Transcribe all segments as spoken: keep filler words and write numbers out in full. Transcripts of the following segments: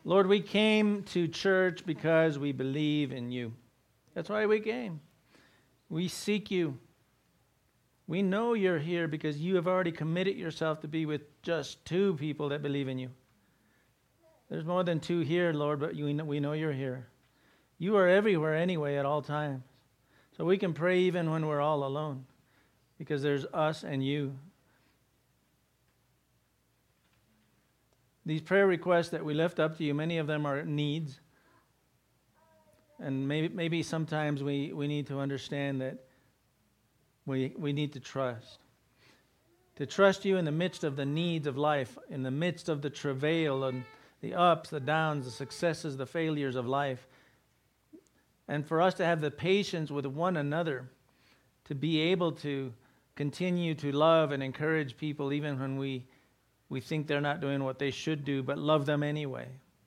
Lord, we came to church because we believe in you. That's why we came. We seek you. We know you're here because you have already committed yourself to be with just two people that believe in you. There's more than two here, Lord, but you, we know you're here. You are everywhere anyway at all times. So we can pray even when we're all alone because there's us and you. These prayer requests that we lift up to you, many of them are needs. And maybe maybe sometimes we, we need to understand that we we need to trust. To trust you in the midst of the needs of life, in the midst of the travail and the ups, the downs, the successes, the failures of life. And for us to have the patience with one another, to be able to continue to love and encourage people even when we we think they're not doing what they should do, but love them anyway.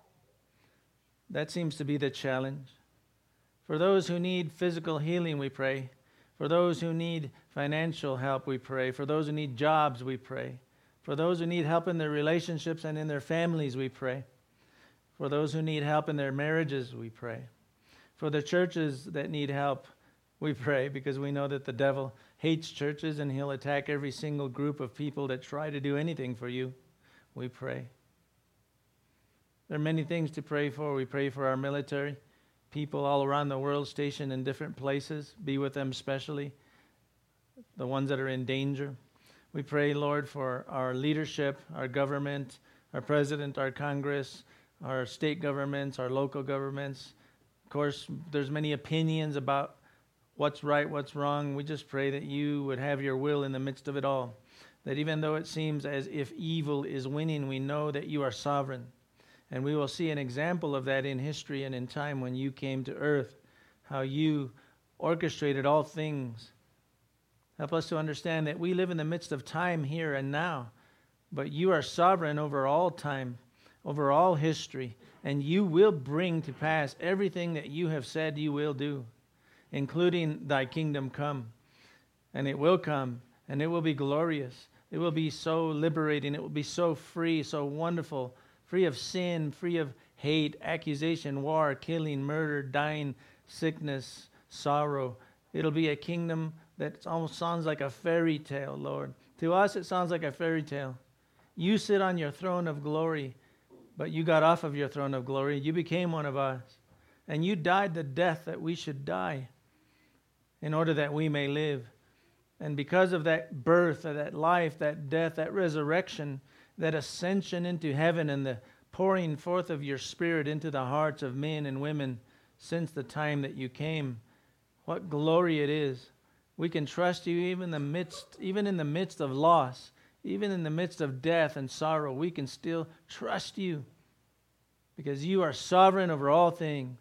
That seems to be the challenge. For those who need physical healing, we pray. For those who need financial help, we pray. For those who need jobs, we pray. For those who need help in their relationships and in their families, we pray. For those who need help in their marriages, we pray. For the churches that need help, we pray, because we know that the devil hates churches and he'll attack every single group of people that try to do anything for you. We pray. There are many things to pray for. We pray for our military, people all around the world stationed in different places. Be with them especially, the ones that are in danger. We pray, Lord, for our leadership, our government, our president, our Congress, our state governments, our local governments. Of course, there's many opinions about what's right, what's wrong. We just pray that you would have your will in the midst of it all. That even though it seems as if evil is winning, we know that you are sovereign. And we will see an example of that in history and in time when you came to earth, how you orchestrated all things. Help us to understand that we live in the midst of time here and now, but you are sovereign over all time, over all history, and you will bring to pass everything that you have said you will do, including thy kingdom come. And it will come, and it will be glorious. It will be so liberating. It will be so free, so wonderful, free of sin, free of hate, accusation, war, killing, murder, dying, sickness, sorrow. It'll be a kingdom that almost sounds like a fairy tale, Lord. To us, it sounds like a fairy tale. You sit on your throne of glory, but you got off of your throne of glory. You became one of us. And you died the death that we should die in order that we may live. And because of that birth, that life, that death, that resurrection, that ascension into heaven and the pouring forth of your Spirit into the hearts of men and women since the time that you came, what glory it is. We can trust you even in the midst, even in the midst of loss, even in the midst of death and sorrow. We can still trust you because you are sovereign over all things.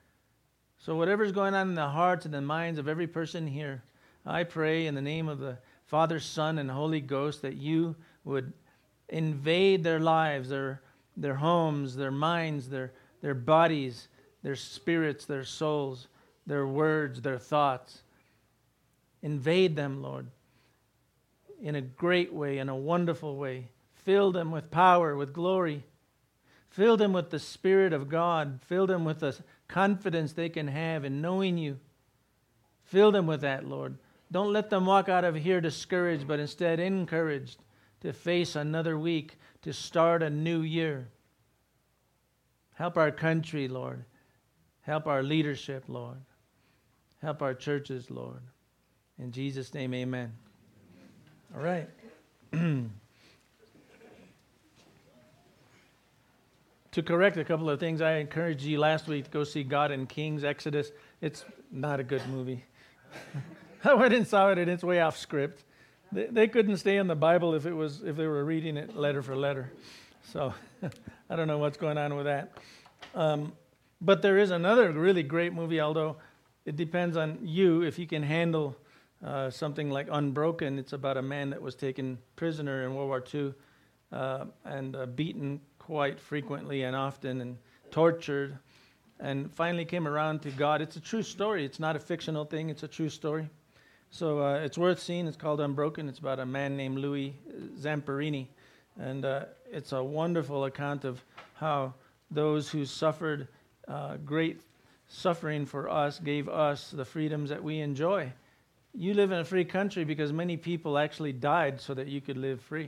So whatever's going on in the hearts and the minds of every person here, I pray in the name of the Father, Son, and Holy Ghost that you would invade their lives, their their homes, their minds, their their bodies, their spirits, their souls, their words, their thoughts. Invade them, Lord, in a great way, in a wonderful way. Fill them with power, with glory. Fill them with the Spirit of God. Fill them with the confidence they can have in knowing you. Fill them with that, Lord. Don't let them walk out of here discouraged, but instead encouraged to face another week, to start a new year. Help our country, Lord. Help our leadership, Lord. Help our churches, Lord. In Jesus' name, amen. All right. To correct a couple of things, I encouraged you last week to go see God in Kings, Exodus. It's not a good movie. I went and saw it, and it's way off script. They, they couldn't stay in the Bible if it was if they were reading it letter for letter. So I don't know what's going on with that. Um, but there is another really great movie, although it depends on you if you can handle uh, something like Unbroken. It's about a man that was taken prisoner in World War Two uh, and uh, beaten quite frequently and often and tortured, and finally came around to God. It's a true story. It's not a fictional thing. It's a true story. So uh, it's worth seeing. It's called Unbroken. It's about a man named Louis Zamperini. And uh, it's a wonderful account of how those who suffered uh, great suffering for us, gave us the freedoms that we enjoy. You live in a free country because many people actually died so that you could live free.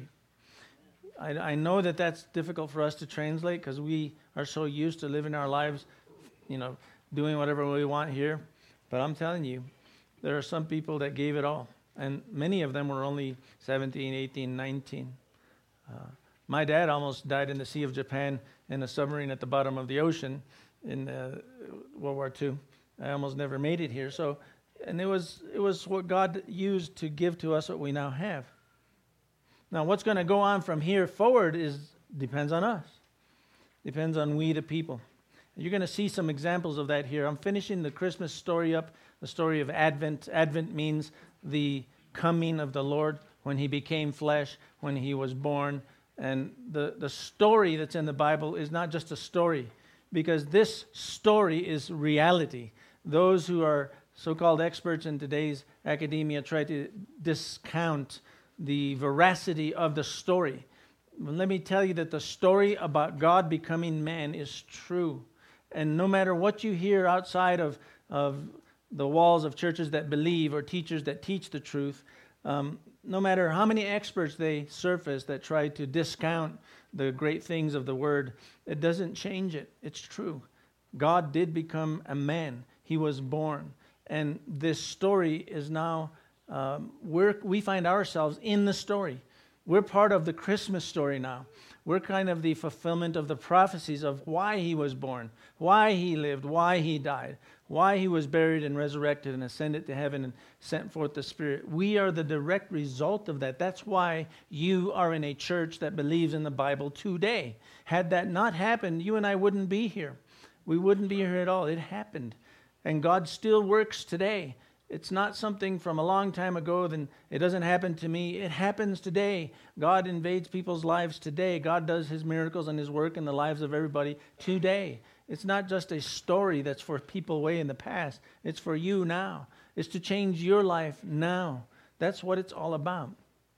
I, I know that that's difficult for us to translate because we are so used to living our lives, you know, doing whatever we want here. But I'm telling you, there are some people that gave it all. And many of them were only seventeen, eighteen, nineteen. Uh, my dad almost died in the Sea of Japan in a submarine at the bottom of the ocean in uh, World War Two. I almost never made it here. So, and it was it was what God used to give to us what we now have. Now, what's going to go on from here forward is depends on us. Depends on we the people. You're going to see some examples of that here. I'm finishing the Christmas story up, the story of Advent. Advent means the coming of the Lord, when he became flesh, when he was born. And the, the story that's in the Bible is not just a story, because this story is reality. Those who are so-called experts in today's academia try to discount the veracity of the story. Let me tell you that the story about God becoming man is true. And no matter what you hear outside of, of the walls of churches that believe or teachers that teach the truth, um, no matter how many experts they surface that try to discount the great things of the Word, it doesn't change it. It's true. God did become a man. He was born. And this story is now, um, we're, we find ourselves in the story. We're part of the Christmas story now. We're kind of the fulfillment of the prophecies of why he was born, why he lived, why he died, why he was buried and resurrected and ascended to heaven and sent forth the Spirit. We are the direct result of that. That's why you are in a church that believes in the Bible today. Had that not happened, you and I wouldn't be here. We wouldn't be here at all. It happened. And God still works today. It's not something from a long time ago, then it doesn't happen to me. It happens today. God invades people's lives today. God does his miracles and his work in the lives of everybody today. It's not just a story that's for people way in the past. It's for you now. It's to change your life now. That's what it's all about.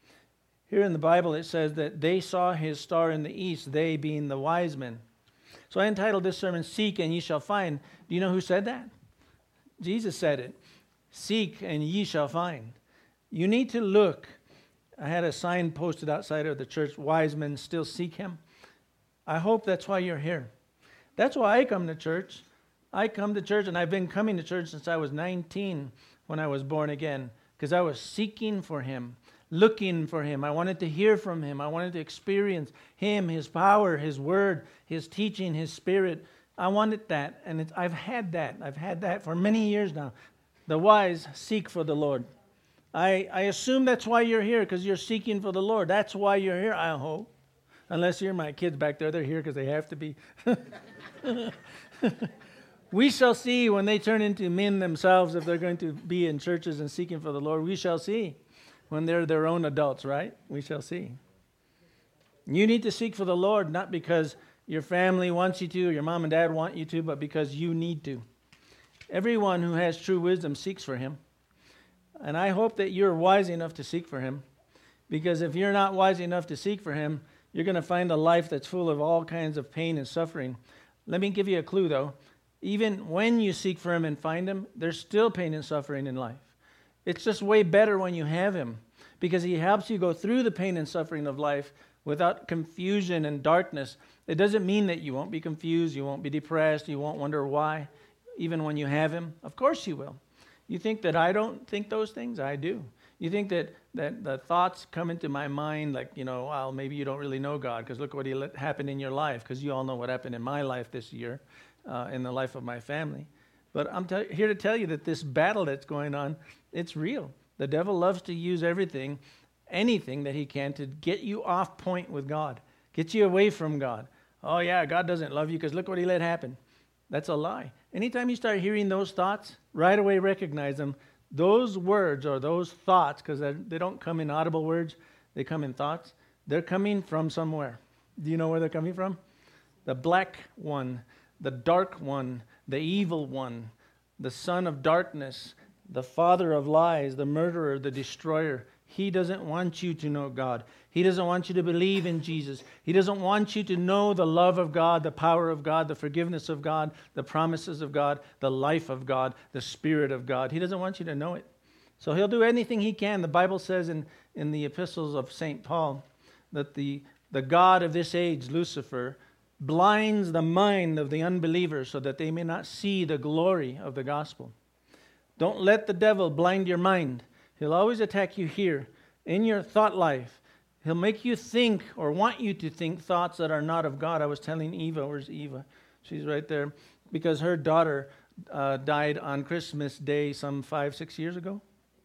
Here in the Bible it says that they saw his star in the east, they being the wise men. So I entitled this sermon, Seek and Ye Shall Find. Do you know who said that? Jesus said it. Seek and ye shall find. You need to look. I had a sign posted outside of the church, wise men still seek him. I hope that's why you're here. That's why I come to church. I come to church, and I've been coming to church since I was nineteen when I was born again, because I was seeking for him, looking for him. I wanted to hear from him. I wanted to experience him, his power, his word, his teaching, his spirit. I wanted that, and it's, I've had that. I've had that for many years now. The wise seek for the Lord. I, I assume that's why you're here, because you're seeking for the Lord. That's why you're here, I hope. Unless you're my kids back there, they're here because they have to be. We shall see when they turn into men themselves, if they're going to be in churches and seeking for the Lord. We shall see when they're their own adults, right? We shall see. You need to seek for the Lord, not because your family wants you to or your mom and dad want you to, but because you need to. Everyone who has true wisdom seeks for him. And I hope that you're wise enough to seek for him. Because if you're not wise enough to seek for him, you're going to find a life that's full of all kinds of pain and suffering. Let me give you a clue, though. Even when you seek for him and find him, there's still pain and suffering in life. It's just way better when you have him, because he helps you go through the pain and suffering of life without confusion and darkness. It doesn't mean that you won't be confused, you won't be depressed, you won't wonder why. Even when you have him, of course you will. You think that I don't think those things? I do. You think that, that the thoughts come into my mind like, you know, well, maybe you don't really know God because look what he let happen in your life, because you all know what happened in my life this year, uh, in the life of my family. But I'm te- here to tell you that this battle that's going on, it's real. The devil loves to use everything, anything that he can to get you off point with God, get you away from God. Oh yeah, God doesn't love you because look what he let happen. That's a lie. Anytime you start hearing those thoughts, right away recognize them. Those words or those thoughts, because they don't come in audible words, they come in thoughts. They're coming from somewhere. Do you know where they're coming from? The black one, the dark one, the evil one, the son of darkness, the father of lies, the murderer, the destroyer. He doesn't want you to know God. He doesn't want you to believe in Jesus. He doesn't want you to know the love of God, the power of God, the forgiveness of God, the promises of God, the life of God, the Spirit of God. He doesn't want you to know it. So he'll do anything he can. The Bible says in, in the epistles of Saint Paul that the, the God of this age, Lucifer, blinds the mind of the unbelievers so that they may not see the glory of the gospel. Don't let the devil blind your mind. He'll always attack you here in your thought life. He'll make you think or want you to think thoughts that are not of God. I was telling Eva, where's Eva? She's right there. Because her daughter uh, died on Christmas Day some five, six years ago.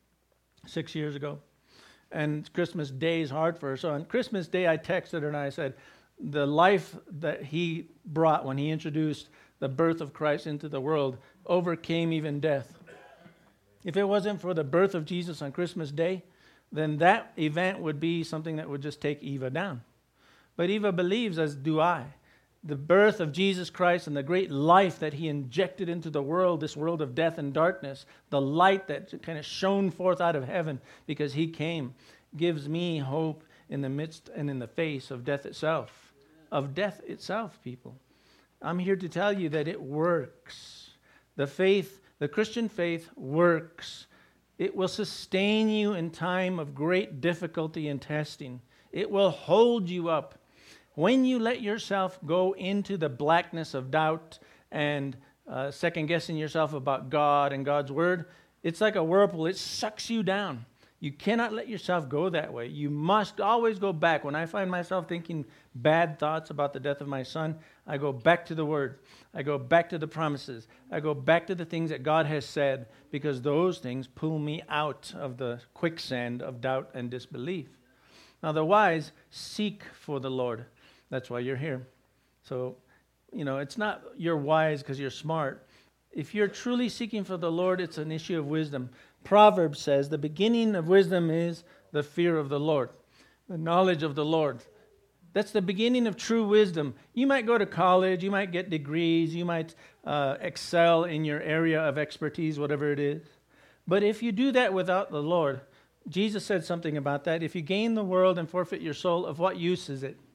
Six years ago. And Christmas Day is hard for her. So on Christmas Day, I texted her and I said, the life that he brought when he introduced the birth of Christ into the world overcame even death. If it wasn't for the birth of Jesus on Christmas Day, then that event would be something that would just take Eva down. But Eva believes, as do I, the birth of Jesus Christ and the great life that he injected into the world, this world of death and darkness, the light that kind of shone forth out of heaven because he came, gives me hope in the midst and in the face of death itself. Of death itself, people. I'm here to tell you that it works. The faith, the Christian faith works. It will sustain you in time of great difficulty and testing. It will hold you up. When you let yourself go into the blackness of doubt and uh, second-guessing yourself about God and God's Word, it's like a whirlpool. It sucks you down. You cannot let yourself go that way. You must always go back. When I find myself thinking bad thoughts about the death of my son, I go back to the Word. I go back to the promises. I go back to the things that God has said, because those things pull me out of the quicksand of doubt and disbelief. Now, the wise seek for the Lord. That's why you're here. So, you know, it's not you're wise because you're smart. If you're truly seeking for the Lord, it's an issue of wisdom. Proverbs says the beginning of wisdom is the fear of the Lord, the knowledge of the Lord. That's the beginning of true wisdom. You might go to college, you might get degrees, you might uh, excel in your area of expertise, whatever it is. But if you do that without the Lord, Jesus said something about that. If you gain the world and forfeit your soul, of what use is it?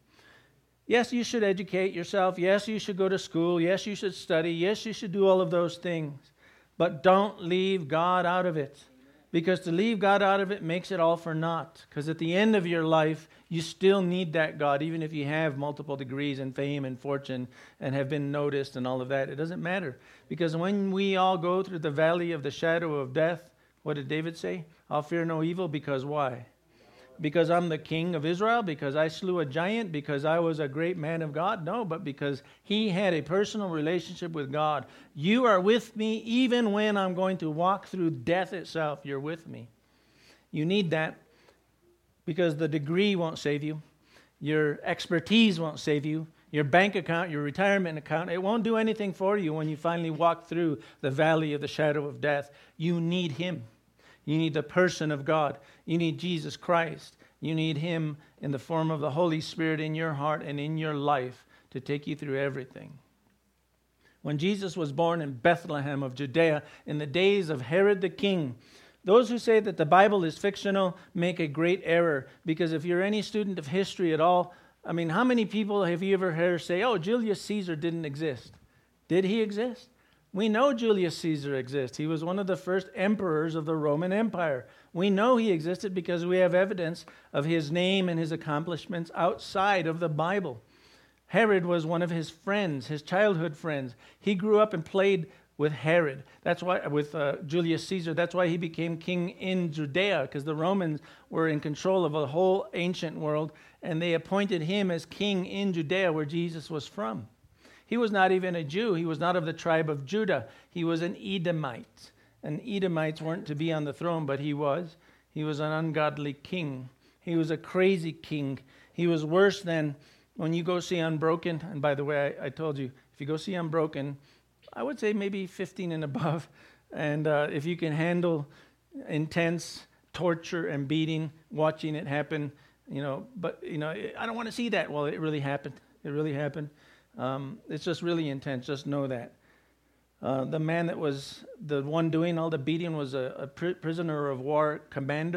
Yes, you should educate yourself. Yes, you should go to school. Yes, you should study. Yes, you should do all of those things. But don't leave God out of it. Because to leave God out of it makes it all for naught. Because at the end of your life, you still need that God, even if you have multiple degrees and fame and fortune and have been noticed and all of that. It doesn't matter. Because when we all go through the valley of the shadow of death, what did David say? I'll fear no evil, because why? Because I'm the king of Israel? Because I slew a giant? Because I was a great man of God? No, but because he had a personal relationship with God. You are with me even when I'm going to walk through death itself. You're with me. You need that, because the degree won't save you. Your expertise won't save you. Your bank account, your retirement account, it won't do anything for you when you finally walk through the valley of the shadow of death. You need him. You need the person of God. You need Jesus Christ. You need him in the form of the Holy Spirit in your heart and in your life to take you through everything. When Jesus was born in Bethlehem of Judea in the days of Herod the king, those who say that the Bible is fictional make a great error, because if you're any student of history at all, I mean, how many people have you ever heard say, oh, Julius Caesar didn't exist? Did he exist? We know Julius Caesar exists. He was one of the first emperors of the Roman Empire. We know he existed because we have evidence of his name and his accomplishments outside of the Bible. Herod was one of his friends, his childhood friends. He grew up and played with Herod. That's why, with uh, Julius Caesar. That's why he became king in Judea, because the Romans were in control of the whole ancient world, and they appointed him as king in Judea, where Jesus was from. He was not even a Jew. He was not of the tribe of Judah. He was an Edomite. And Edomites weren't to be on the throne, but he was. He was an ungodly king. He was a crazy king. He was worse than when you go see Unbroken. And by the way, I, I told you, if you go see Unbroken, I would say maybe fifteen and above. And uh, if you can handle intense torture and beating, watching it happen, you know, but, you know, I don't want to see that. Well, it really happened. It really happened. Um, it's just really intense. Just know that. Uh, the man that was the one doing all the beating was a, a pr- prisoner of war commander.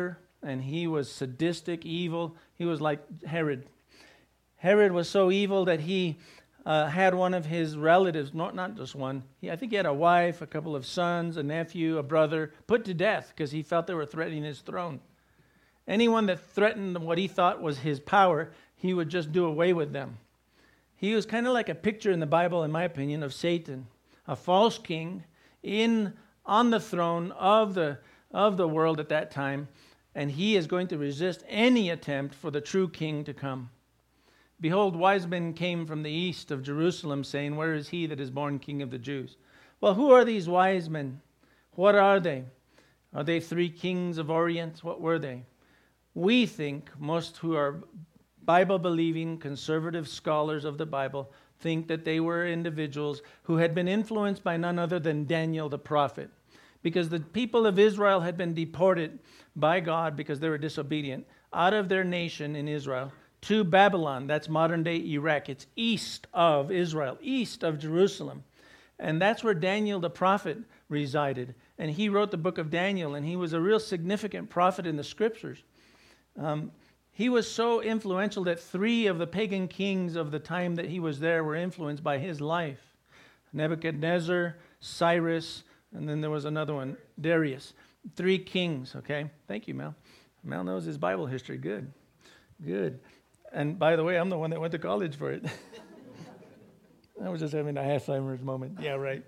and he was sadistic, evil. He was like Herod. Herod was so evil that he uh, had one of his relatives, not, not just one, he, I think he had a wife, a couple of sons, a nephew, a brother, put to death because he felt they were threatening his throne. Anyone that threatened what he thought was his power, he would just do away with them. He was kind of like a picture in the Bible, in my opinion, of Satan, a false king in on the throne of the of the world at that time, and he is going to resist any attempt for the true king to come. Behold, wise men came from the east of Jerusalem, saying, where is he that is born King of the Jews? Well, who are these wise men? What are they? Are they three kings of Orient? What were they? We think, most who are Bible-believing, conservative scholars of the Bible, think that they were individuals who had been influenced by none other than Daniel the prophet. Because the people of Israel had been deported by God because they were disobedient out of their nation in Israel to Babylon. That's modern-day Iraq. It's east of Israel, east of Jerusalem. And that's where Daniel the prophet resided. And he wrote the book of Daniel, and he was a real significant prophet in the scriptures. Um, he was so influential that three of the pagan kings of the time that he was there were influenced by his life. Nebuchadnezzar, Cyrus, and then there was another one, Darius. Three kings, okay? Thank you, Mel. Mel knows his Bible history. Good, good. And by the way, I'm the one that went to college for it. I was just having a Alzheimer's moment. Yeah, right.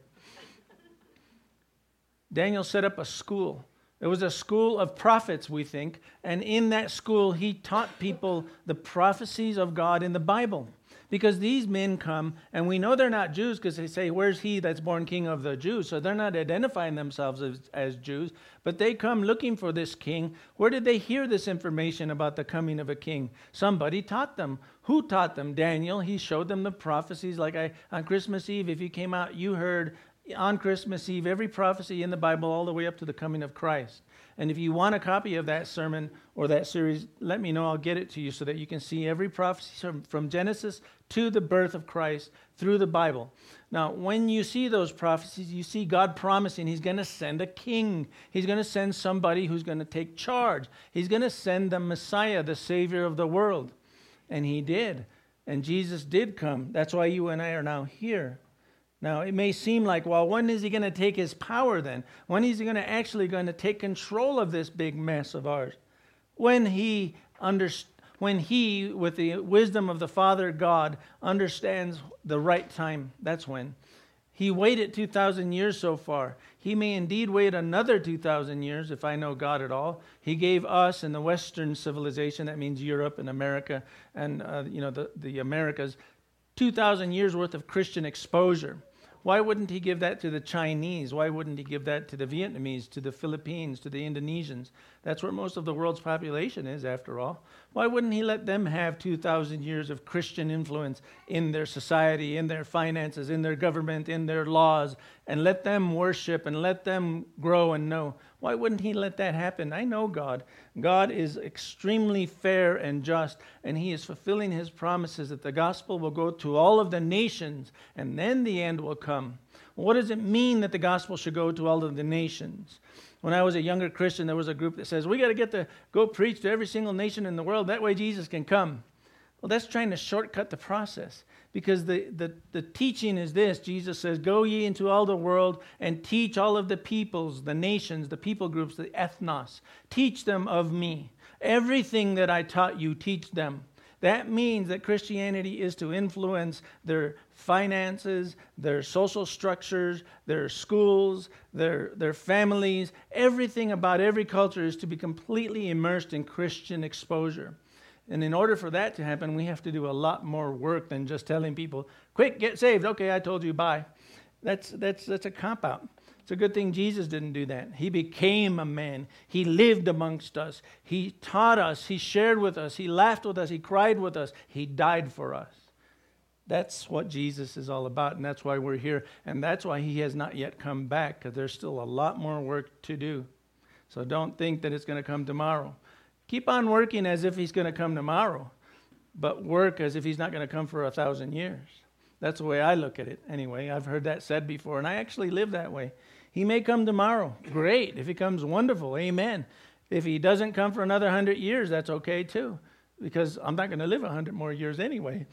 Daniel set up a school. It was a school of prophets, we think, and in that school, he taught people the prophecies of God in the Bible. Because these men come, and we know they're not Jews because they say, where's he that's born king of the Jews? So they're not identifying themselves as, as Jews, but they come looking for this king. Where did they hear this information about the coming of a king? Somebody taught them. Who taught them? Daniel. He showed them the prophecies. Like I, on Christmas Eve, if you came out, you heard on Christmas Eve every prophecy in the Bible all the way up to the coming of Christ. And if you want a copy of that sermon or that series, let me know. I'll get it to you so that you can see every prophecy from Genesis to the birth of Christ through the Bible. Now, when you see those prophecies, you see God promising he's going to send a king. He's going to send somebody who's going to take charge. He's going to send the Messiah, the Savior of the world. And he did. And Jesus did come. That's why you and I are now here. Now, it may seem like, well, when is he going to take his power then? When is he going to actually going to take control of this big mess of ours? When he under, when he, with the wisdom of the Father God, understands the right time, that's when. He waited two thousand years so far. He may indeed wait another two thousand years, if I know God at all. He gave us in the Western civilization, that means Europe and America and uh, you know the, the Americas, two thousand years worth of Christian exposure. Why wouldn't he give that to the Chinese? Why wouldn't he give that to the Vietnamese, to the Philippines, to the Indonesians? That's where most of the world's population is, after all. Why wouldn't he let them have two thousand years of Christian influence in their society, in their finances, in their government, in their laws, and let them worship and let them grow and know? Why wouldn't he let that happen? I know God. God is extremely fair and just, and he is fulfilling his promises that the gospel will go to all of the nations, and then the end will come. Well, what does it mean that the gospel should go to all of the nations? When I was a younger Christian, there was a group that says, we got to get to go preach to every single nation in the world. That way Jesus can come. Well, that's trying to shortcut the process. Because the, the, the teaching is this. Jesus says, go ye into all the world and teach all of the peoples, the nations, the people groups, the ethnos. Teach them of me. Everything that I taught you, teach them. That means that Christianity is to influence their finances, their social structures, their schools, their, their families. Everything about every culture is to be completely immersed in Christian exposure. And in order for that to happen, we have to do a lot more work than just telling people, quick, get saved. Okay, I told you, bye. That's, that's, that's a cop-out. It's a good thing Jesus didn't do that. He became a man. He lived amongst us. He taught us. He shared with us. He laughed with us. He cried with us. He died for us. That's what Jesus is all about, and that's why we're here. And that's why he has not yet come back, because there's still a lot more work to do. So don't think that it's going to come tomorrow. Keep on working as if he's going to come tomorrow, but work as if he's not going to come for a thousand years. That's the way I look at it anyway. I've heard that said before, and I actually live that way. He may come tomorrow. Great. If he comes, wonderful. Amen. If he doesn't come for another hundred years, that's okay too, because I'm not going to live a hundred more years anyway.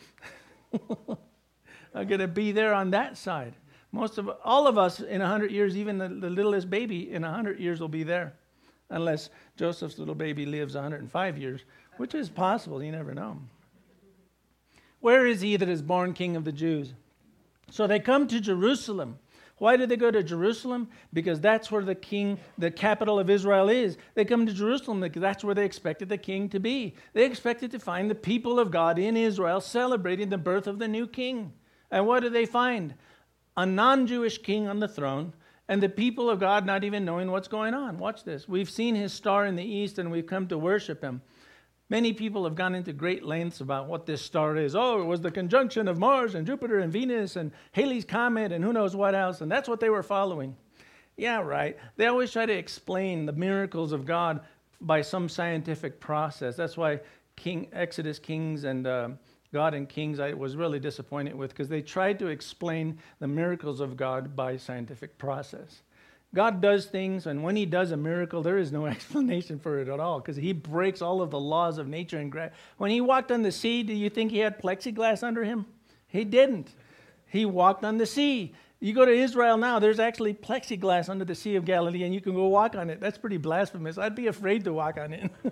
I'm going to be there on that side. Most of all of us in a hundred years, even the, the littlest baby in a hundred years will be there, unless Joseph's little baby lives a hundred and five years, which is possible. You never know. Where is he that is born King of the Jews? So they come to Jerusalem. Why did they go to Jerusalem? Because that's where the king, the capital of Israel is. They come to Jerusalem because that's where they expected the king to be. They expected to find the people of God in Israel celebrating the birth of the new king. And what do they find? A non-Jewish king on the throne, and the people of God not even knowing what's going on. Watch this. We've seen his star in the east, and we've come to worship him. Many people have gone into great lengths about what this star is. Oh, it was the conjunction of Mars and Jupiter and Venus and Halley's Comet and who knows what else. And that's what they were following. Yeah, right. They always try to explain the miracles of God by some scientific process. That's why King Exodus, Kings, and uh, God and Kings I was really disappointed with, because they tried to explain the miracles of God by scientific process. God does things, and when he does a miracle, there is no explanation for it at all, because he breaks all of the laws of nature and gravity. When he walked on the sea, do you think he had plexiglass under him? He didn't. He walked on the sea. You go to Israel now, there's actually plexiglass under the Sea of Galilee, and you can go walk on it. That's pretty blasphemous. I'd be afraid to walk on it.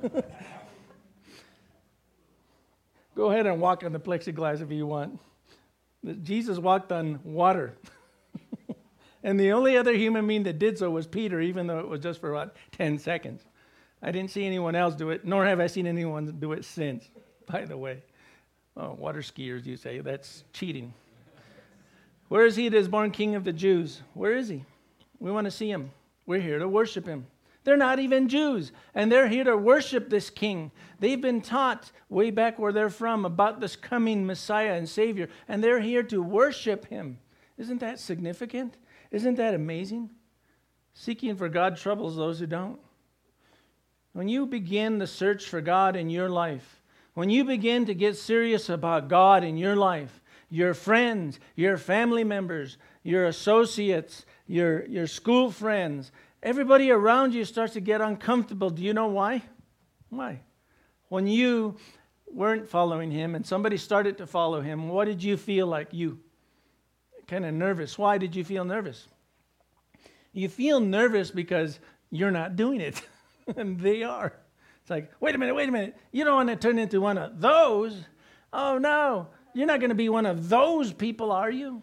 Go ahead and walk on the plexiglass if you want. Jesus walked on water. And the only other human being that did so was Peter, even though it was just for about ten seconds. I didn't see anyone else do it, nor have I seen anyone do it since, by the way. Oh, water skiers, you say. That's cheating. Where is he that is born King of the Jews? Where is he? We want to see him. We're here to worship him. They're not even Jews, and they're here to worship this king. They've been taught way back where they're from about this coming Messiah and Savior, and they're here to worship him. Isn't that significant? Isn't that amazing? Seeking for God troubles those who don't. When you begin the search for God in your life, when you begin to get serious about God in your life, your friends, your family members, your associates, your, your school friends, everybody around you starts to get uncomfortable. Do you know why? Why? When you weren't following him and somebody started to follow him, what did you feel like? You kind of nervous. Why did you feel nervous? You feel nervous because you're not doing it, and they are. It's like, wait a minute, wait a minute. You don't want to turn into one of those. Oh, no. You're not going to be one of those people, are you?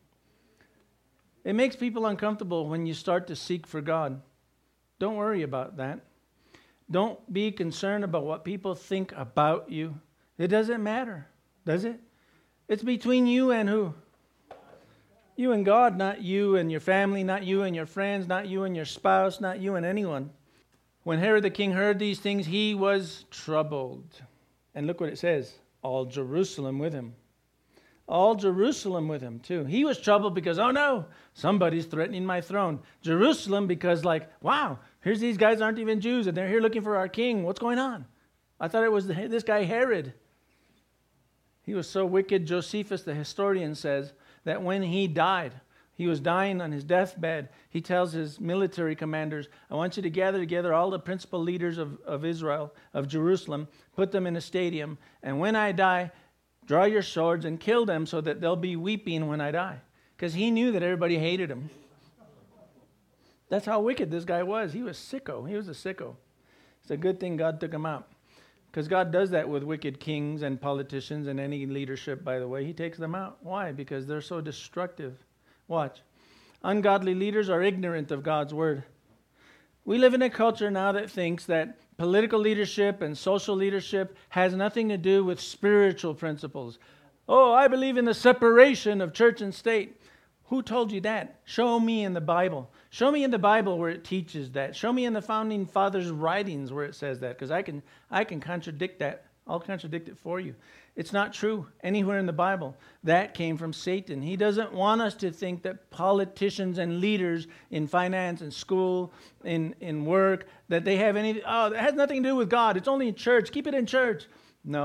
It makes people uncomfortable when you start to seek for God. Don't worry about that. Don't be concerned about what people think about you. It doesn't matter, does it? It's between you and who? You and God, not you and your family, not you and your friends, not you and your spouse, not you and anyone. When Herod the king heard these things, he was troubled. And look what it says, all Jerusalem with him. All Jerusalem with him, too. He was troubled because, oh no, somebody's threatening my throne. Jerusalem because, like, wow, here's these guys aren't even Jews, and they're here looking for our king. What's going on? I thought it was this guy Herod. He was so wicked, Josephus, the historian, says, that when he died, he was dying on his deathbed, he tells his military commanders, I want you to gather together all the principal leaders of, of Israel, of Jerusalem, put them in a stadium, and when I die, draw your swords and kill them so that they'll be weeping when I die. Because he knew that everybody hated him. That's how wicked this guy was. He was sicko. He was a sicko. It's a good thing God took him out. Because God does that with wicked kings and politicians and any leadership, by the way. He takes them out. Why? Because they're so destructive. Watch. Ungodly leaders are ignorant of God's word. We live in a culture now that thinks that political leadership and social leadership has nothing to do with spiritual principles. Oh, I believe in the separation of church and state. Who told you that? Show me in the Bible. Show me in the Bible where it teaches that. Show me in the founding fathers' writings where it says that, because I can I can contradict that. I'll contradict it for you. It's not true anywhere in the Bible. That came from Satan. He doesn't want us to think that politicians and leaders in finance and school, in, in work, that they have any, oh, that has nothing to do with God. It's only in church. Keep it in church. No.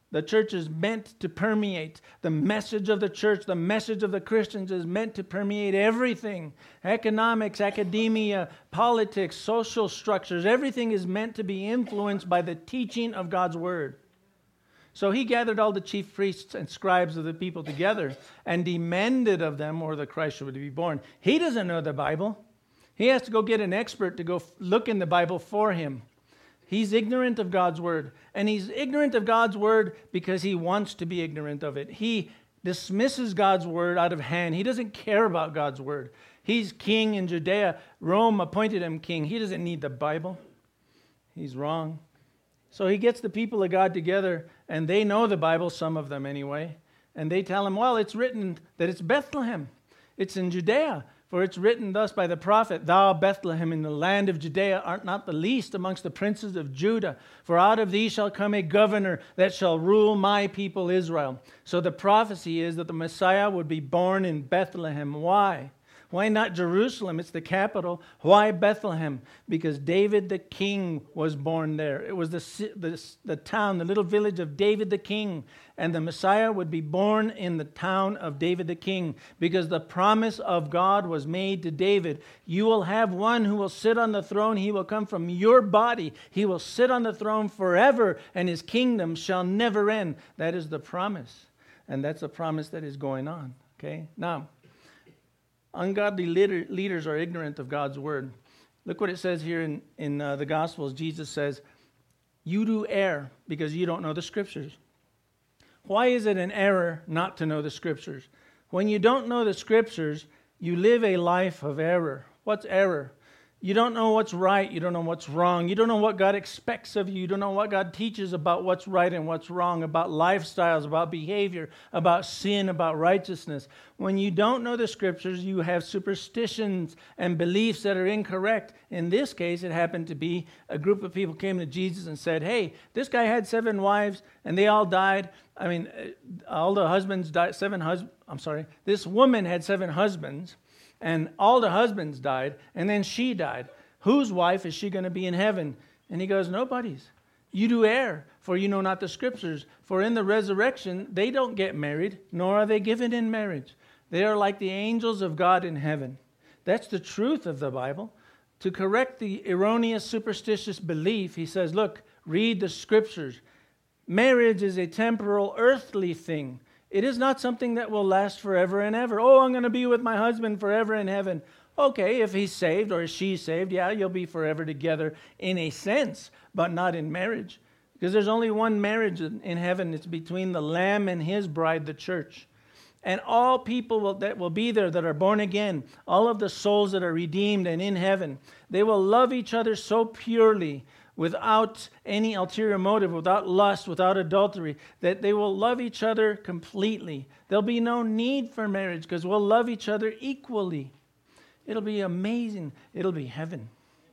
The church is meant to permeate. The message of the church, the message of the Christians is meant to permeate everything. Economics, academia, politics, social structures, everything is meant to be influenced by the teaching of God's word. So he gathered all the chief priests and scribes of the people together and demanded of them, or the Christ should be born. He doesn't know the Bible. He has to go get an expert to go look in the Bible for him. He's ignorant of God's word. And he's ignorant of God's word because he wants to be ignorant of it. He dismisses God's word out of hand. He doesn't care about God's word. He's king in Judea. Rome appointed him king. He doesn't need the Bible. He's wrong. So he gets the people of God together, and they know the Bible, some of them anyway. And they tell him, well, it's written that it's Bethlehem. It's in Judea. For it's written thus by the prophet, Thou, Bethlehem, in the land of Judea, art not the least amongst the princes of Judah. For out of thee shall come a governor that shall rule my people Israel. So the prophecy is that the Messiah would be born in Bethlehem. Why? Why not Jerusalem? It's the capital. Why Bethlehem? Because David the king was born there. It was the, the, the town, the little village of David the king. And the Messiah would be born in the town of David the king. Because the promise of God was made to David. You will have one who will sit on the throne. He will come from your body. He will sit on the throne forever. And his kingdom shall never end. That is the promise. And that's the promise that is going on. Okay? Now, ungodly leader, leaders are ignorant of God's word. Look what it says here in, in uh, the Gospels. Jesus says, you do err because you don't know the Scriptures. Why is it an error not to know the Scriptures? When you don't know the Scriptures, you live a life of error. What's error? You don't know what's right. You don't know what's wrong. You don't know what God expects of you. You don't know what God teaches about what's right and what's wrong, about lifestyles, about behavior, about sin, about righteousness. When you don't know the Scriptures, you have superstitions and beliefs that are incorrect. In this case, it happened to be a group of people came to Jesus and said, hey, this guy had seven wives and they all died. I mean, all the husbands died, seven husbands, I'm sorry, this woman had seven husbands. And all the husbands died, and then she died. Whose wife is she going to be in heaven? And he goes, nobody's. You do err, for you know not the Scriptures. For in the resurrection, they don't get married, nor are they given in marriage. They are like the angels of God in heaven. That's the truth of the Bible. To correct the erroneous superstitious belief, he says, look, read the Scriptures. Marriage is a temporal, earthly thing. It is not something that will last forever and ever. Oh, I'm going to be with my husband forever in heaven. Okay, if he's saved or she's saved, yeah, you'll be forever together in a sense, but not in marriage. Because there's only one marriage in heaven. It's between the Lamb and his bride, the church. And all people will, that will be there that are born again, all of the souls that are redeemed and in heaven, they will love each other so purely, without any ulterior motive, without lust, without adultery, that they will love each other completely. There'll be no need for marriage because we'll love each other equally. It'll be amazing. It'll be heaven.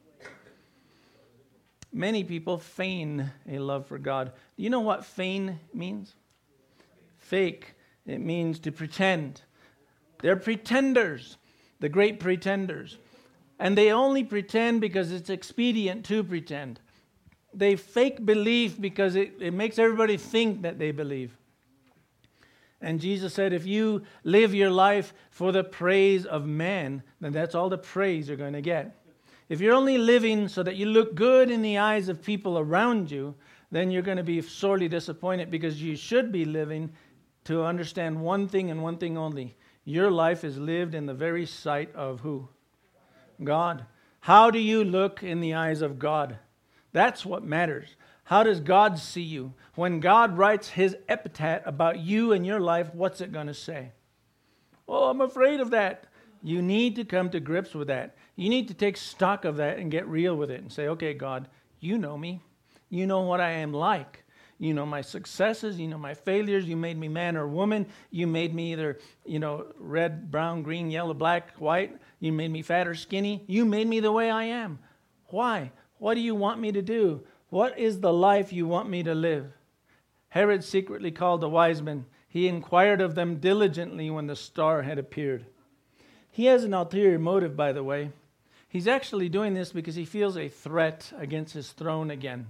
Many people feign a love for God. Do you know what feign means? Fake. It means to pretend. They're pretenders, the great pretenders. And they only pretend because it's expedient to pretend. They fake belief because it, it makes everybody think that they believe. And Jesus said, if you live your life for the praise of man, then that's all the praise you're going to get. If you're only living so that you look good in the eyes of people around you, then you're going to be sorely disappointed because you should be living to understand one thing and one thing only. Your life is lived in the very sight of who? God. How do you look in the eyes of God? That's what matters. How does God see you? When God writes his epitaph about you and your life, what's it going to say? Oh, I'm afraid of that. You need to come to grips with that. You need to take stock of that and get real with it and say, okay, God, you know me. You know what I am like. You know my successes. You know my failures. You made me man or woman. You made me either, you know, red, brown, green, yellow, black, white. You made me fat or skinny. You made me the way I am. Why? What do you want me to do? What is the life you want me to live? Herod secretly called the wise men. He inquired of them diligently when the star had appeared. He has an ulterior motive, by the way. He's actually doing this because he feels a threat against his throne again.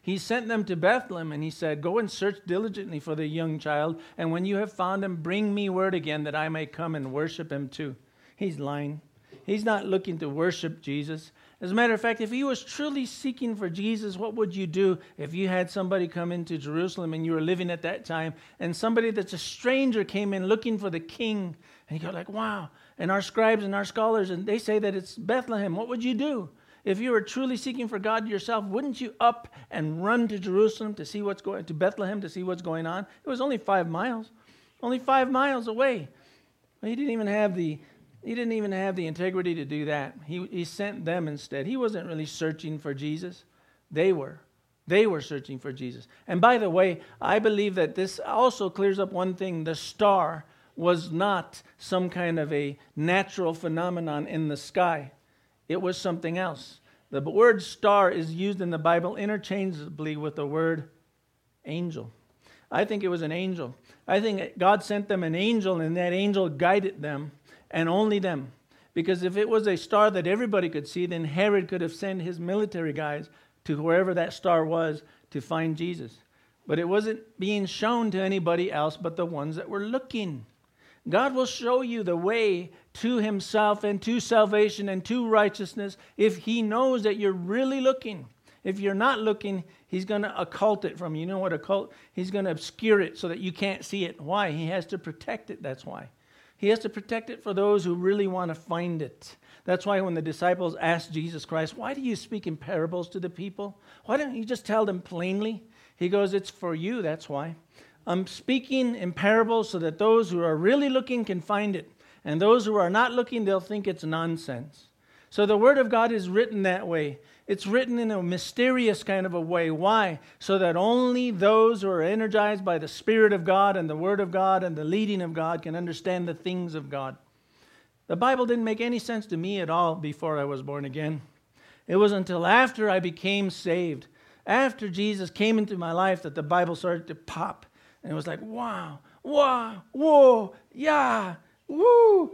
He sent them to Bethlehem, and he said, go and search diligently for the young child, and when you have found him, bring me word again that I may come and worship him too. He's lying. He's not looking to worship Jesus. As a matter of fact, if he was truly seeking for Jesus, what would you do if you had somebody come into Jerusalem and you were living at that time, and somebody that's a stranger came in looking for the king, and you go like, wow, and our scribes and our scholars, and they say that it's Bethlehem. What would you do? If you were truly seeking for God yourself, wouldn't you up and run to Jerusalem to see what's going, to Bethlehem to see what's going on? It was only five miles, only five miles away. He didn't even have the, he didn't even have the integrity to do that. He, he sent them instead. He wasn't really searching for Jesus. They were. They were searching for Jesus. And by the way, I believe that this also clears up one thing. The star was not some kind of a natural phenomenon in the sky. It was something else. The word star is used in the Bible interchangeably with the word angel. I think it was an angel. I think God sent them an angel, and that angel guided them, and only them. Because if it was a star that everybody could see, then Herod could have sent his military guys to wherever that star was to find Jesus. But it wasn't being shown to anybody else but the ones that were looking. God will show you the way to himself and to salvation and to righteousness if he knows that you're really looking. If you're not looking, he's going to occult it from you. You know what occult? He's going to obscure it so that you can't see it. Why? He has to protect it. That's why. He has to protect it for those who really want to find it. That's why when the disciples asked Jesus Christ, why do you speak in parables to the people? Why don't you just tell them plainly? He goes, it's for you, that's why. I'm speaking in parables so that those who are really looking can find it. And those who are not looking, they'll think it's nonsense. So the Word of God is written that way. It's written in a mysterious kind of a way. Why? So that only those who are energized by the Spirit of God and the Word of God and the leading of God can understand the things of God. The Bible didn't make any sense to me at all before I was born again. It was until after I became saved, after Jesus came into my life, that the Bible started to pop. And it was like, wow, wow, whoa, yeah, woo,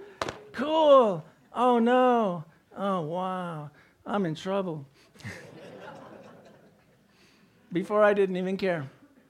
cool. Oh, no. Oh, wow. I'm in trouble. Before I didn't even care.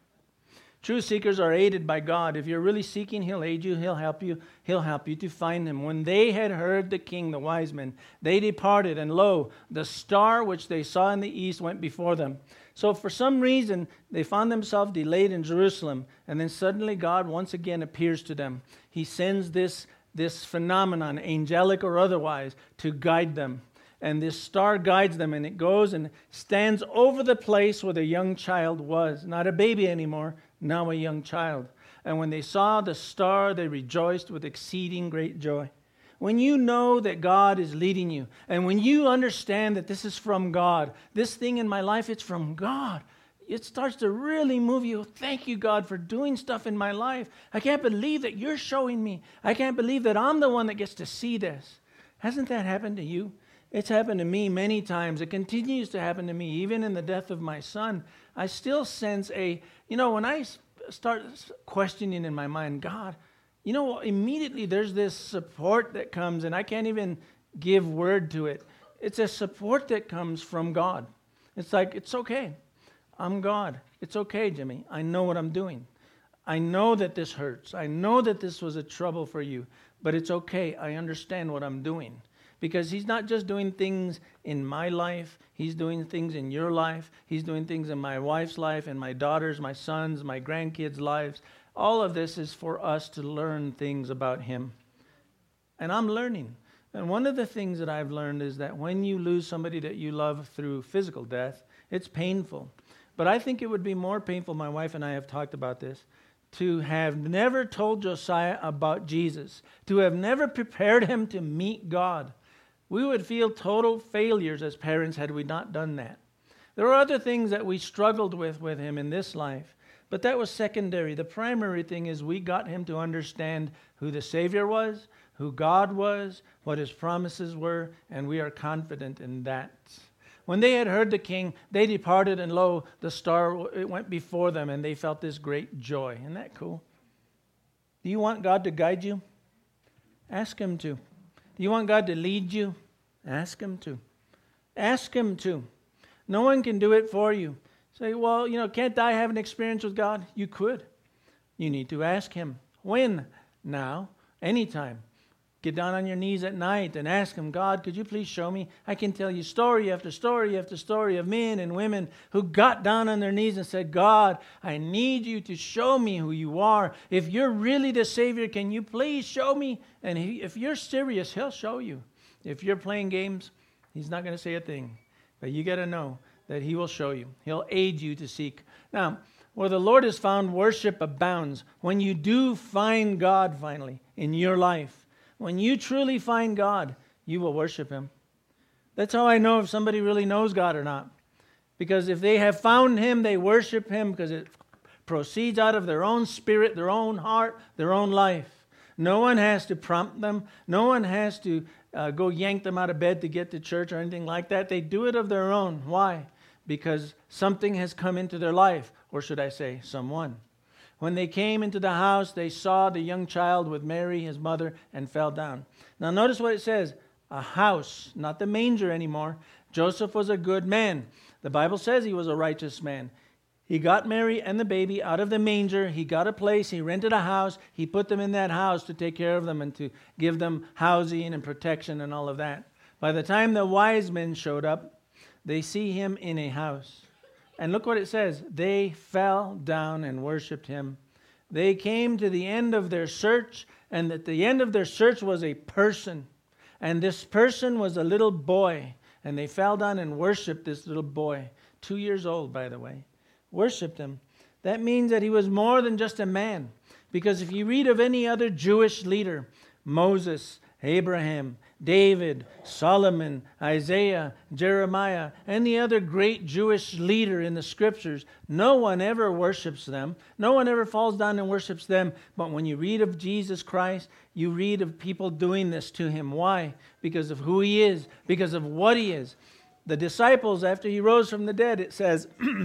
True seekers are aided by God. If you're really seeking, he'll aid you, he'll help you, he'll help you to find him. When they had heard the king, the wise men, they departed, and lo, the star which they saw in the east went before them. So for some reason, they found themselves delayed in Jerusalem, and then suddenly God once again appears to them. He sends this, this phenomenon, angelic or otherwise, to guide them. And this star guides them, and it goes and stands over the place where the young child was. Not a baby anymore, now a young child. And when they saw the star, they rejoiced with exceeding great joy. When you know that God is leading you, and when you understand that this is from God, this thing in my life, it's from God, it starts to really move you. Thank you, God, for doing stuff in my life. I can't believe that you're showing me. I can't believe that I'm the one that gets to see this. Hasn't that happened to you? It's happened to me many times. It continues to happen to me, even in the death of my son. I still sense a, you know, when I start questioning in my mind, God, you know, immediately there's this support that comes, and I can't even give word to it. It's a support that comes from God. It's like, it's okay. I'm God. It's okay, Jimmy. I know what I'm doing. I know that this hurts. I know that this was a trouble for you, but it's okay. I understand what I'm doing. Because he's not just doing things in my life. He's doing things in your life. He's doing things in my wife's life, and my daughters, my sons, my grandkids' lives. All of this is for us to learn things about him. And I'm learning. And one of the things that I've learned is that when you lose somebody that you love through physical death, it's painful. But I think it would be more painful, my wife and I have talked about this, to have never told Josiah about Jesus, to have never prepared him to meet God. We would feel total failures as parents had we not done that. There were other things that we struggled with with him in this life, but that was secondary. The primary thing is we got him to understand who the Savior was, who God was, what his promises were, and we are confident in that. When they had heard the king, they departed, and lo, the star it went before them, and they felt this great joy. Isn't that cool? Do you want God to guide you? Ask him to. Do you want God to lead you? Ask him to. Ask him to. No one can do it for you. Say, well, you know, can't I have an experience with God? You could. You need to ask him. When? Now. Anytime. Get down on your knees at night and ask him, God, could you please show me? I can tell you story after story after story of men and women who got down on their knees and said, God, I need you to show me who you are. If you're really the Savior, can you please show me? And he, if you're serious, he'll show you. If you're playing games, he's not going to say a thing. But you got to know that he will show you. He'll aid you to seek. Now, where the Lord is found, worship abounds. When you do find God finally in your life, when you truly find God, you will worship him. That's how I know if somebody really knows God or not. Because if they have found him, they worship him because it proceeds out of their own spirit, their own heart, their own life. No one has to prompt them. No one has to uh, go yank them out of bed to get to church or anything like that. They do it of their own. Why? Because something has come into their life. Or should I say, someone. When they came into the house, they saw the young child with Mary, his mother, and fell down. Now notice what it says. A house, not the manger anymore. Joseph was a good man. The Bible says he was a righteous man. He got Mary and the baby out of the manger. He got a place. He rented a house. He put them in that house to take care of them and to give them housing and protection and all of that. By the time the wise men showed up, they see him in a house. And look what it says. They fell down and worshiped him. They came to the end of their search, and at the end of their search was a person. And this person was a little boy. And they fell down and worshiped this little boy. Two years old, by the way. Worshipped him. That means that he was more than just a man. Because if you read of any other Jewish leader, Moses, Abraham, David, Solomon, Isaiah, Jeremiah, any other great Jewish leader in the scriptures, no one ever worships them. No one ever falls down and worships them. But when you read of Jesus Christ, you read of people doing this to him. Why? Because of who he is, because of what he is. The disciples, after he rose from the dead, it says,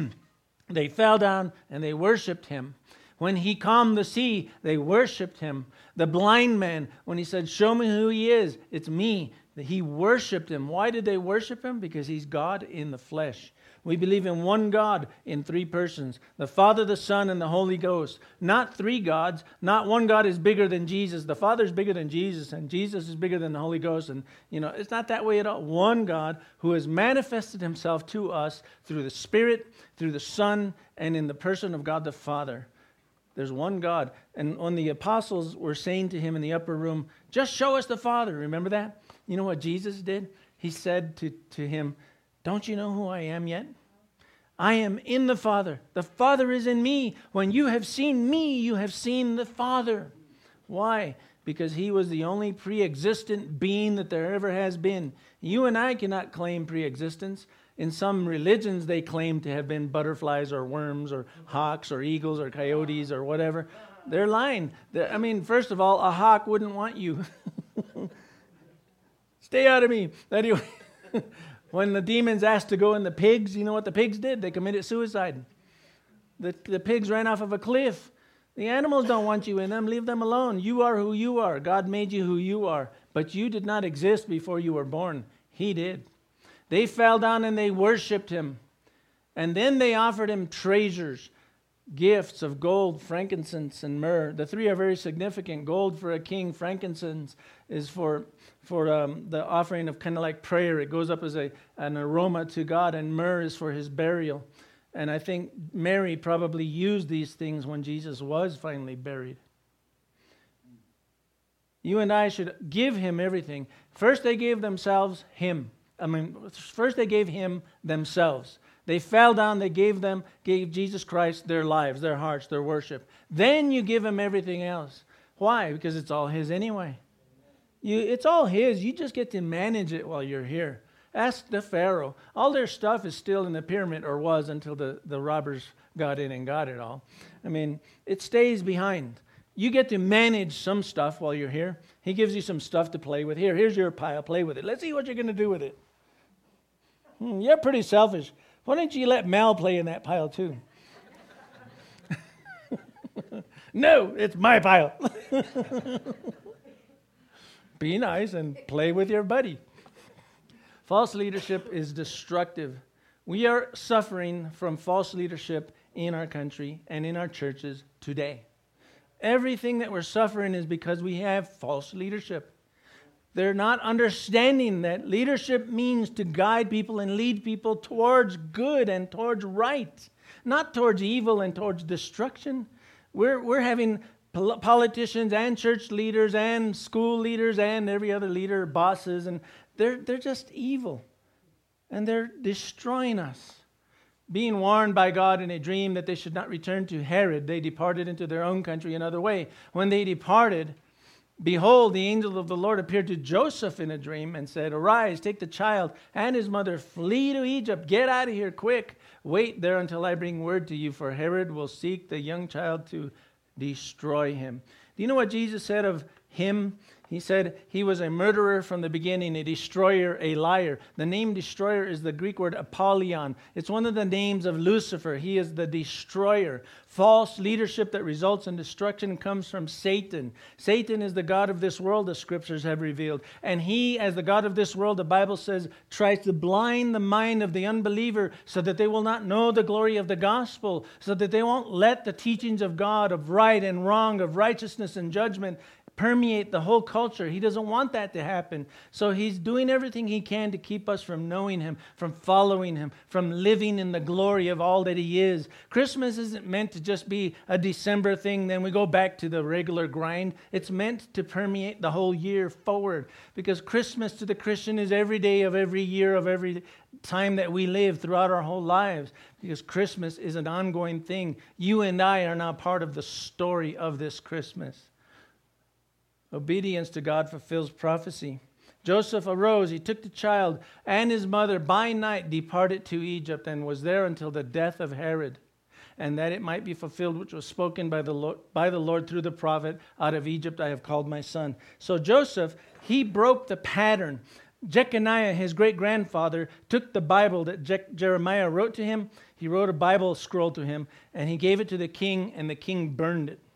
they fell down and they worshipped him. When he calmed the sea, they worshipped him. The blind man, when he said, show me who he is, it's me. He worshipped him. Why did they worship him? Because he's God in the flesh. We believe in one God in three persons. The Father, the Son, and the Holy Ghost. Not three gods. Not one God is bigger than Jesus. The Father is bigger than Jesus, and Jesus is bigger than the Holy Ghost. And, you know, it's not that way at all. One God who has manifested himself to us through the Spirit, through the Son, and in the person of God the Father. There's one God. And when the apostles were saying to him in the upper room, just show us the Father. Remember that? You know what Jesus did? He said to, to him, don't you know who I am yet? I am in the Father. The Father is in me. When you have seen me, you have seen the Father. Why? Because he was the only pre-existent being that there ever has been. You and I cannot claim pre-existence. In some religions, they claim to have been butterflies or worms or hawks or eagles or coyotes or whatever. They're lying. They're, I mean, first of all, a hawk wouldn't want you. Stay out of me. Anyway, when the demons asked to go in the pigs, you know what the pigs did? They committed suicide. The, the pigs ran off of a cliff. The animals don't want you in them. Leave them alone. You are who you are. God made you who you are. But you did not exist before you were born. He did. They fell down and they worshipped him. And then they offered him treasures, gifts of gold, frankincense, and myrrh. The three are very significant. Gold for a king, frankincense is for, for um, the offering of kind of like prayer. It goes up as a, an aroma to God, and myrrh is for his burial. And I think Mary probably used these things when Jesus was finally buried. You and I should give him everything. First they gave themselves him. I mean, first they gave him themselves. They fell down, they gave them, gave Jesus Christ their lives, their hearts, their worship. Then you give him everything else. Why? Because it's all his anyway. You, it's all his. You just get to manage it while you're here. Ask the Pharaoh. All their stuff is still in the pyramid, or was until the, the robbers got in and got it all. I mean, it stays behind. You get to manage some stuff while you're here. He gives you some stuff to play with. Here, here's your pile. Play with it. Let's see what you're going to do with it. Hmm, you're pretty selfish. Why don't you let Mel play in that pile too? No, it's my pile. Be nice and play with your buddy. False leadership is destructive. We are suffering from false leadership in our country and in our churches today. Everything that we're suffering is because we have false leadership. They're not understanding that leadership means to guide people and lead people towards good and towards right, not towards evil and towards destruction. We're, we're having pol- politicians and church leaders and school leaders and every other leader, bosses, and they're, they're just evil. And they're destroying us. Being warned by God in a dream that they should not return to Herod, they departed into their own country another way. When they departed, behold, the angel of the Lord appeared to Joseph in a dream and said, "Arise, take the child and his mother, flee to Egypt. Get out of here quick. Wait there until I bring word to you, for Herod will seek the young child to destroy him." Do you know what Jesus said of him? He said he was a murderer from the beginning, a destroyer, a liar. The name destroyer is the Greek word Apollyon. It's one of the names of Lucifer. He is the destroyer. False leadership that results in destruction comes from Satan. Satan is the god of this world, the scriptures have revealed. And he, as the god of this world, the Bible says, tries to blind the mind of the unbeliever so that they will not know the glory of the gospel, so that they won't let the teachings of God, of right and wrong, of righteousness and judgment, permeate the whole culture. He doesn't want that to happen. So he's doing everything he can to keep us from knowing him, from following him, from living in the glory of all that he is. Christmas isn't meant to just be a December thing, then we go back to the regular grind. It's meant to permeate the whole year forward, because Christmas to the Christian is every day of every year of every time that we live throughout our whole lives, because Christmas is an ongoing thing. You and I are now part of the story of this Christmas. Obedience to God fulfills prophecy. Joseph arose, he took the child and his mother by night, departed to Egypt, and was there until the death of Herod, and that it might be fulfilled which was spoken by the Lord, by the Lord through the prophet, "Out of Egypt I have called my son." So Joseph, he broke the pattern. Jeconiah, his great-grandfather, took the Bible that Je- Jeremiah wrote to him. He wrote a Bible scroll to him, and he gave it to the king, and the king burned it.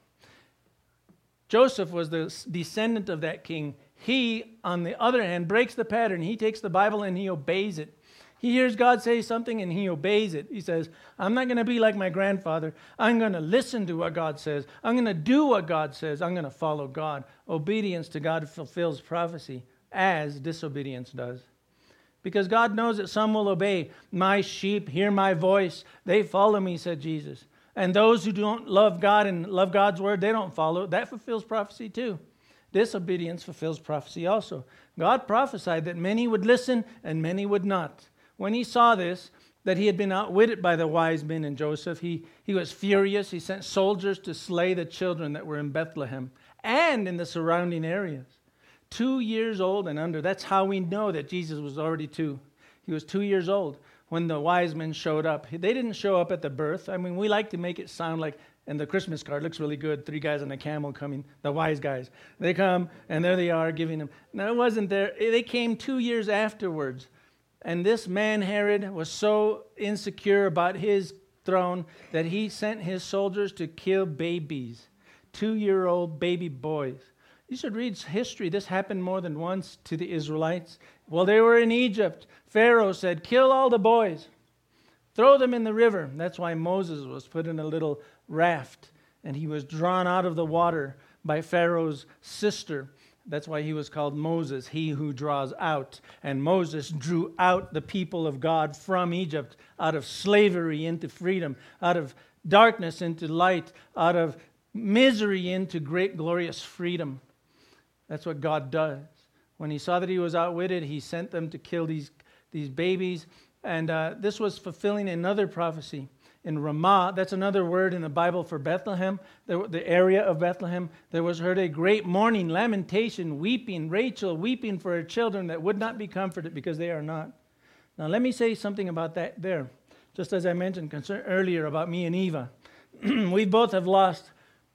Joseph was the descendant of that king. He, on the other hand, breaks the pattern. He takes the Bible and he obeys it. He hears God say something and he obeys it. He says, "I'm not going to be like my grandfather. I'm going to listen to what God says. I'm going to do what God says. I'm going to follow God." Obedience to God fulfills prophecy, as disobedience does. Because God knows that some will obey. "My sheep hear my voice. They follow me," said Jesus. And those who don't love God and love God's word, they don't follow. That fulfills prophecy too. Disobedience fulfills prophecy also. God prophesied that many would listen and many would not. When he saw this, that he had been outwitted by the wise men and Joseph, he, he was furious. He sent soldiers to slay the children that were in Bethlehem and in the surrounding areas. Two years old and under. That's how we know that Jesus was already two. He was two years old when the wise men showed up. They didn't show up at the birth. I mean, we like to make it sound like, and the Christmas card looks really good, three guys on a camel coming, the wise guys. They come, and there they are giving them. No, it wasn't there. They came two years afterwards. And this man, Herod, was so insecure about his throne that he sent his soldiers to kill babies, two-year-old baby boys. You should read history. This happened more than once to the Israelites. While they were in Egypt, Pharaoh said, "Kill all the boys. Throw them in the river." That's why Moses was put in a little raft, and he was drawn out of the water by Pharaoh's sister. That's why he was called Moses, he who draws out. And Moses drew out the people of God from Egypt, out of slavery into freedom, out of darkness into light, out of misery into great glorious freedom. That's what God does. When he saw that he was outwitted, he sent them to kill these, these babies. And uh, this was fulfilling another prophecy. In Ramah, that's another word in the Bible for Bethlehem, the, the area of Bethlehem, there was heard a great mourning, lamentation, weeping, Rachel weeping for her children that would not be comforted because they are not. Now let me say something about that there. Just as I mentioned concern, earlier about me and Eva. We both have lost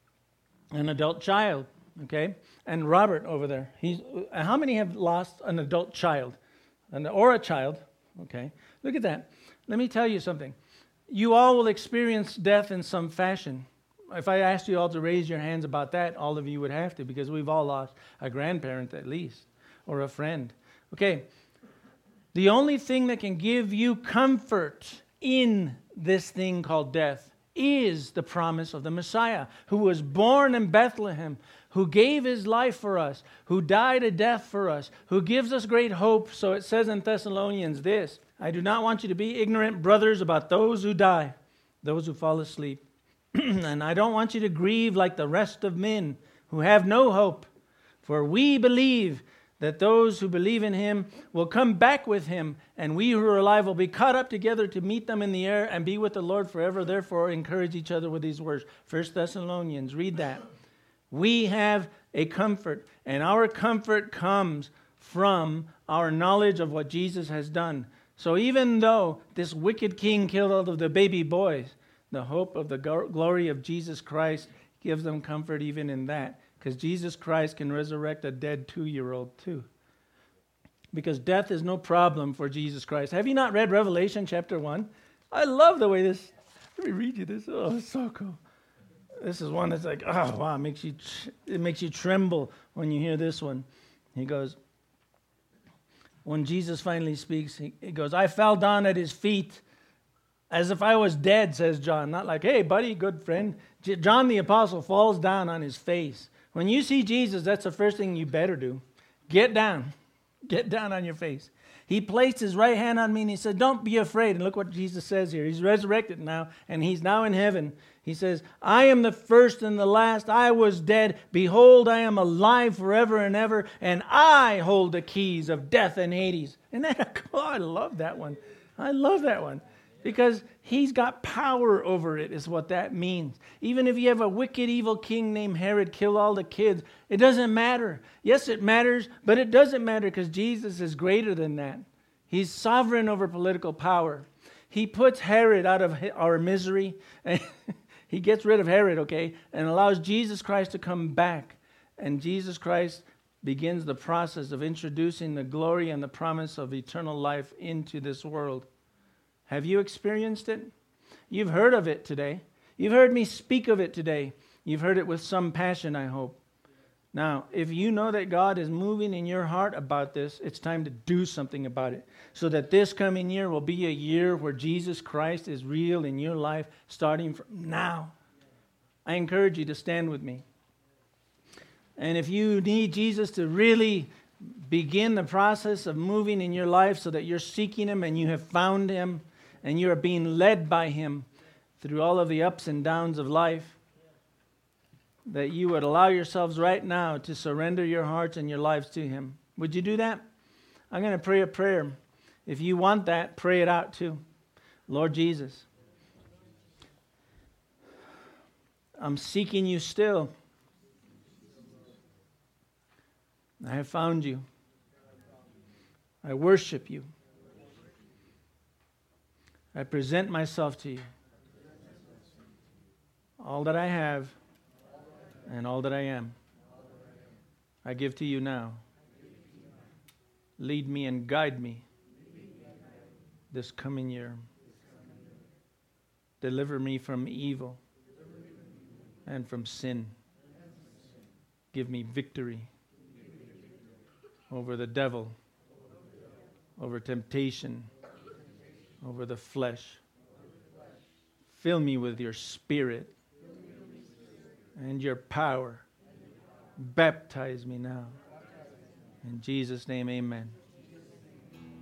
an adult child, okay? And Robert over there, he's, how many have lost an adult child? An, or a child, okay? Look at that. Let me tell you something. You all will experience death in some fashion. If I asked you all to raise your hands about that, all of you would have to, because we've all lost a grandparent at least, or a friend. Okay, The only thing that can give you comfort in this thing called death is the promise of the Messiah, who was born in Bethlehem, who gave his life for us, who died a death for us, who gives us great hope. So it says in Thessalonians this, I do not want you to be ignorant, brothers, about those who die, those who fall asleep. And I don't want you to grieve like the rest of men who have no hope. For we believe that those who believe in him will come back with him, and we who are alive will be caught up together to meet them in the air and be with the Lord forever. Therefore, encourage each other with these words. First Thessalonians, read that. We have a comfort, and our comfort comes from our knowledge of what Jesus has done. So even though this wicked king killed all of the baby boys, the hope of the glory of Jesus Christ gives them comfort even in that. Because Jesus Christ can resurrect a dead two-year-old too. Because death is no problem for Jesus Christ. Have you not read Revelation chapter one? I love the way this, let me read you this. Oh, it's so cool. This is one that's like, oh, wow, it makes you, it makes you tremble when you hear this one. He goes, when Jesus finally speaks, he, he goes, I fell down at his feet as if I was dead, says John. Not like, hey, buddy, good friend. J- John the Apostle falls down on his face. When you see Jesus, that's the first thing you better do. Get down. Get down on your face. He placed his right hand on me and he said, don't be afraid. And look what Jesus says here. He's resurrected now and he's now in heaven. He says, I am the first and the last. I was dead. Behold, I am alive forever and ever. And I hold the keys of death and Hades. And that, oh, I love that one. I love that one. Because he's got power over it is what that means. Even if you have a wicked, evil king named Herod kill all the kids, it doesn't matter. Yes, it matters, but it doesn't matter because Jesus is greater than that. He's sovereign over political power. He puts Herod out of our misery. He gets rid of Herod, okay, and allows Jesus Christ to come back. And Jesus Christ begins the process of introducing the glory and the promise of eternal life into this world. Have you experienced it? You've heard of it today. You've heard me speak of it today. You've heard it with some passion, I hope. Now, if you know that God is moving in your heart about this, it's time to do something about it. So that this coming year will be a year where Jesus Christ is real in your life, starting from now. I encourage you to stand with me. And if you need Jesus to really begin the process of moving in your life so that you're seeking him and you have found him, and you are being led by him through all of the ups and downs of life, that you would allow yourselves right now to surrender your hearts and your lives to him. Would you do that? I'm going to pray a prayer. If you want that, pray it out too. Lord Jesus, I'm seeking you still. I have found you. I worship you. I present myself to you. All that I have and all that I am, I give to you now. Lead me and guide me this coming year. Deliver me from evil and from sin. Give me victory over the devil, over temptation, over the flesh. Fill me with your spirit and your power. Baptize me now. In Jesus' name, amen.